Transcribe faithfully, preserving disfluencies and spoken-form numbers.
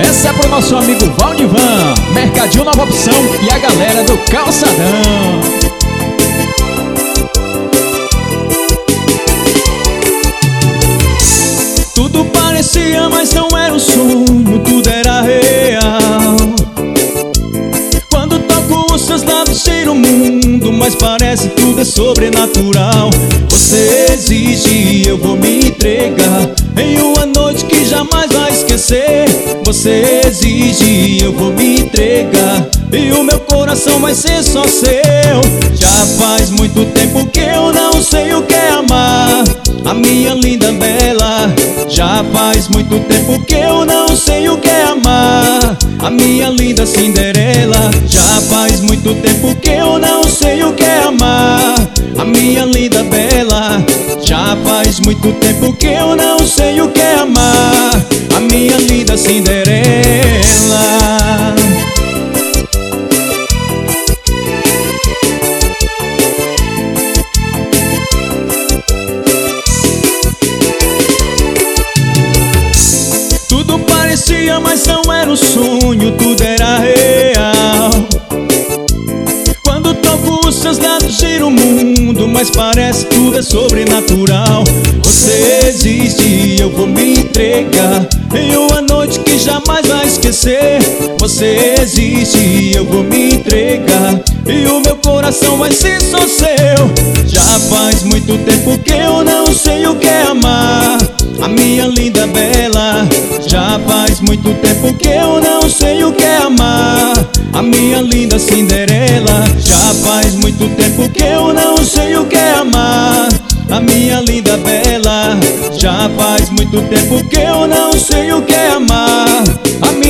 Essa é pro nosso amigo Valdivan, Mercadinho Nova Opção e a galera do Calçadão. Tudo parecia, mas não era um sonho, tudo era real. Quando toco os seus lábios, cheiro o mundo, mas parece tudo é sobrenatural. Você existe e eu vou me entregar em uma noite que jamais vai esquecer. Você exige e eu vou me entregar e o meu coração vai ser só seu. Já faz muito tempo que eu não sei o que é amar, a minha linda bela. Já faz muito tempo que eu não sei o que é amar, a minha linda Cinderela. Já faz muito tempo que eu não sei o que é amar, a minha linda bela. Já faz muito tempo que eu não sei o que é amar, a minha linda Cinderela. Tudo parecia, mas não era um sonho, tudo era real. Quando toco os seus lábios, gira o mundo, mas parece tudo é sobrenatural. Você existe e eu vou me entregar em uma noite que jamais vai esquecer. Você existe e eu vou me entregar e o meu coração vai ser só seu. Já faz muito tempo que eu não sei o que é amar, a minha linda bela. Já faz muito tempo que eu não sei o que é amar, a minha linda Cinderela. Já faz muito tempo que eu não sei o que é amar, a minha linda bela. Já faz muito tempo que eu não sei o que é amar, a